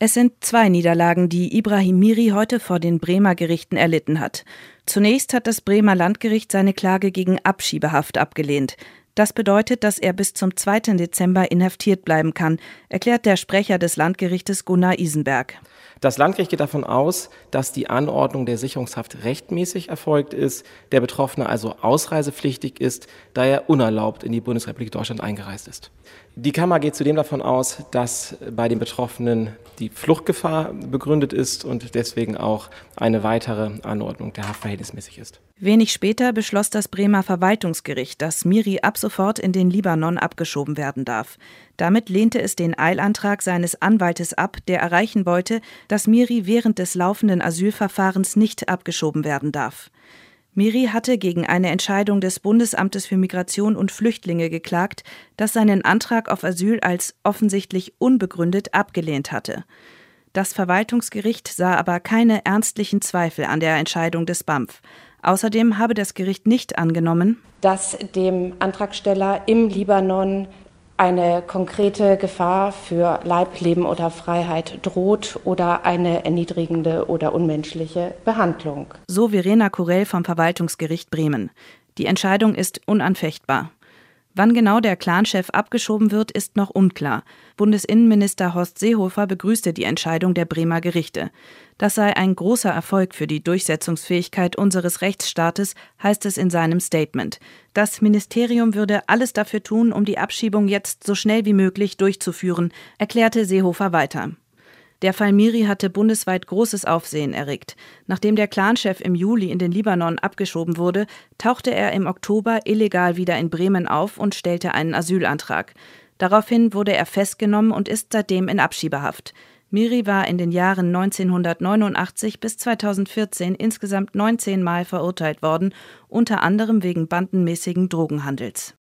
Es sind 2 Niederlagen, die Ibrahim Miri heute vor den Bremer Gerichten erlitten hat. Zunächst hat das Bremer Landgericht seine Klage gegen Abschiebehaft abgelehnt. Das bedeutet, dass er bis zum 2. Dezember inhaftiert bleiben kann, erklärt der Sprecher des Landgerichtes Gunnar Isenberg. Das Landgericht geht davon aus, dass die Anordnung der Sicherungshaft rechtmäßig erfolgt ist, der Betroffene also ausreisepflichtig ist, da er unerlaubt in die Bundesrepublik Deutschland eingereist ist. Die Kammer geht zudem davon aus, dass bei den Betroffenen die Fluchtgefahr begründet ist und deswegen auch eine weitere Anordnung der Haft verhältnismäßig ist. Wenig später beschloss das Bremer Verwaltungsgericht, dass Miri ab sofort in den Libanon abgeschoben werden darf. Damit lehnte es den Eilantrag seines Anwaltes ab, der erreichen wollte, dass Miri während des laufenden Asylverfahrens nicht abgeschoben werden darf. Miri hatte gegen eine Entscheidung des Bundesamtes für Migration und Flüchtlinge geklagt, das seinen Antrag auf Asyl als offensichtlich unbegründet abgelehnt hatte. Das Verwaltungsgericht sah aber keine ernstlichen Zweifel an der Entscheidung des BAMF. Außerdem habe das Gericht nicht angenommen, dass dem Antragsteller im Libanon eine konkrete Gefahr für Leib, Leben oder Freiheit droht oder eine erniedrigende oder unmenschliche Behandlung. So Verena Kurell vom Verwaltungsgericht Bremen. Die Entscheidung ist unanfechtbar. Wann genau der Clanchef abgeschoben wird, ist noch unklar. Bundesinnenminister Horst Seehofer begrüßte die Entscheidung der Bremer Gerichte. Das sei ein großer Erfolg für die Durchsetzungsfähigkeit unseres Rechtsstaates, heißt es in seinem Statement. Das Ministerium würde alles dafür tun, um die Abschiebung jetzt so schnell wie möglich durchzuführen, erklärte Seehofer weiter. Der Fall Miri hatte bundesweit großes Aufsehen erregt. Nachdem der Clanchef im Juli in den Libanon abgeschoben wurde, tauchte er im Oktober illegal wieder in Bremen auf und stellte einen Asylantrag. Daraufhin wurde er festgenommen und ist seitdem in Abschiebehaft. Miri war in den Jahren 1989 bis 2014 insgesamt 19 Mal verurteilt worden, unter anderem wegen bandenmäßigen Drogenhandels.